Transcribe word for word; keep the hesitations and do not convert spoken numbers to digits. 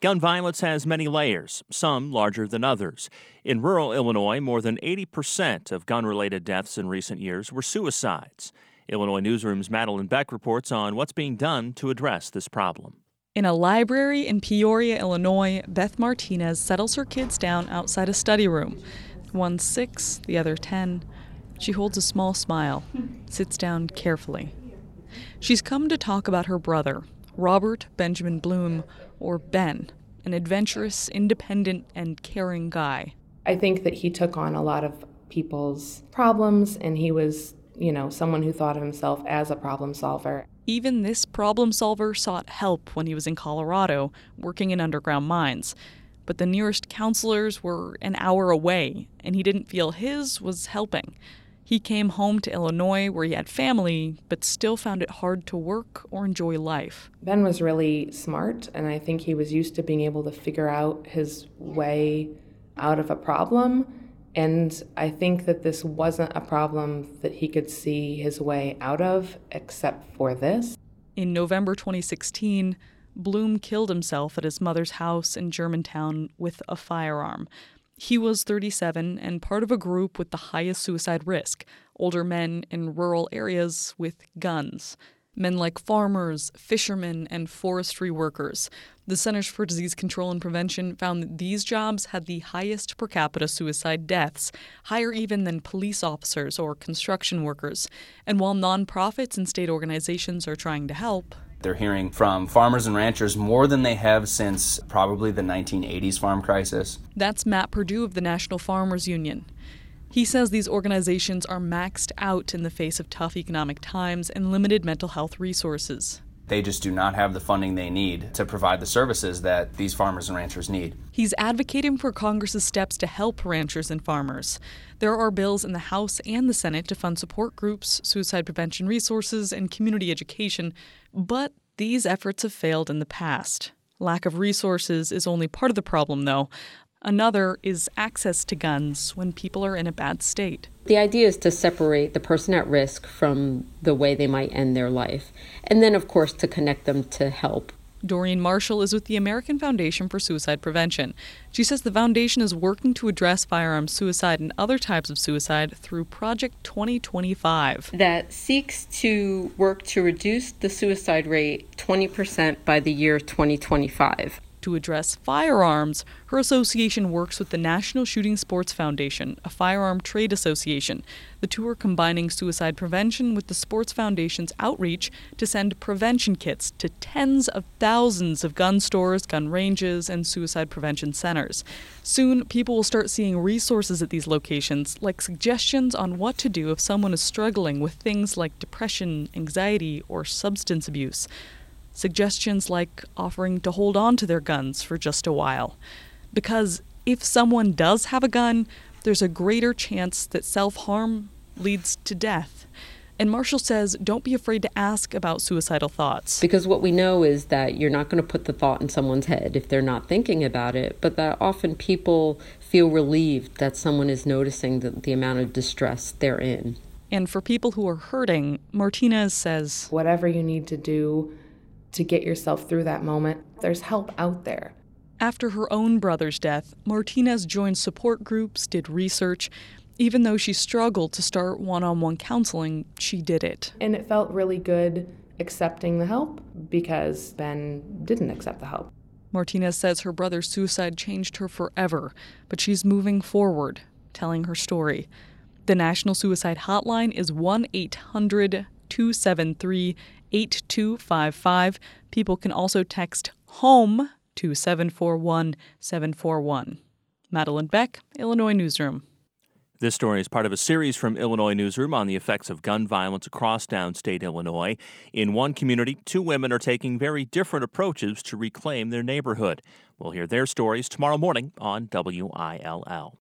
Gun violence has many layers, some larger than others. In rural Illinois, more than eighty percent of gun-related deaths in recent years were suicides. Illinois Newsroom's Madeline Beck reports on what's being done to address this problem. In a library in Peoria, Illinois, Beth Martinez settles her kids down outside a study room. One's six, the other ten. She holds a small smile, sits down carefully. She's come to talk about her brother, Robert Benjamin Bloom, or Ben, an adventurous, independent, and caring guy. I think that he took on a lot of people's problems, and he was, you know, someone who thought of himself as a problem solver. Even this problem solver sought help when he was in Colorado, working in underground mines. But the nearest counselors were an hour away, and he didn't feel his was helping. He came home to Illinois where he had family, but still found it hard to work or enjoy life. Ben was really smart, and I think he was used to being able to figure out his way out of a problem. And I think that this wasn't a problem that he could see his way out of, except for this. In November twenty sixteen, Bloom killed himself at his mother's house in Germantown with a firearm. He was thirty-seven and part of a group with the highest suicide risk, older men in rural areas with guns. Men like farmers, fishermen, and forestry workers. The Centers for Disease Control and Prevention found that these jobs had the highest per capita suicide deaths, higher even than police officers or construction workers. And while nonprofits and state organizations are trying to help, they're hearing from farmers and ranchers more than they have since probably the nineteen eighties farm crisis. That's Matt Perdue of the National Farmers Union. He says these organizations are maxed out in the face of tough economic times and limited mental health resources. They just do not have the funding they need to provide the services that these farmers and ranchers need. He's advocating for Congress's steps to help ranchers and farmers. There are bills in the House and the Senate to fund support groups, suicide prevention resources, and community education, but these efforts have failed in the past. Lack of resources is only part of the problem, though. Another is access to guns when people are in a bad state. The idea is to separate the person at risk from the way they might end their life, and then, of course, to connect them to help. Doreen Marshall is with the American Foundation for Suicide Prevention. She says the foundation is working to address firearm suicide and other types of suicide through Project twenty twenty-five. That seeks to work to reduce the suicide rate twenty percent by the year twenty twenty-five. To address firearms, her association works with the National Shooting Sports Foundation, a firearm trade association. The two are combining suicide prevention with the Sports Foundation's outreach to send prevention kits to tens of thousands of gun stores, gun ranges, and suicide prevention centers. Soon, people will start seeing resources at these locations, like suggestions on what to do if someone is struggling with things like depression, anxiety, or substance abuse. Suggestions like offering to hold on to their guns for just a while. Because if someone does have a gun, there's a greater chance that self-harm leads to death. And Marshall says, don't be afraid to ask about suicidal thoughts. Because what we know is that you're not going to put the thought in someone's head if they're not thinking about it, but that often people feel relieved that someone is noticing the, the amount of distress they're in. And for people who are hurting, Martinez says, whatever you need to do to get yourself through that moment, there's help out there. After her own brother's death, Martinez joined support groups, did research. Even though she struggled to start one-on-one counseling, she did it. And it felt really good accepting the help because Ben didn't accept the help. Martinez says her brother's suicide changed her forever, but she's moving forward, telling her story. The National Suicide Hotline is one eight hundred two seven three eight two five five. People can also text HOME to seven four one seven four one. Madeline Beck, Illinois Newsroom. This story is part of a series from Illinois Newsroom on the effects of gun violence across downstate Illinois. In one community, two women are taking very different approaches to reclaim their neighborhood. We'll hear their stories tomorrow morning on W I L L.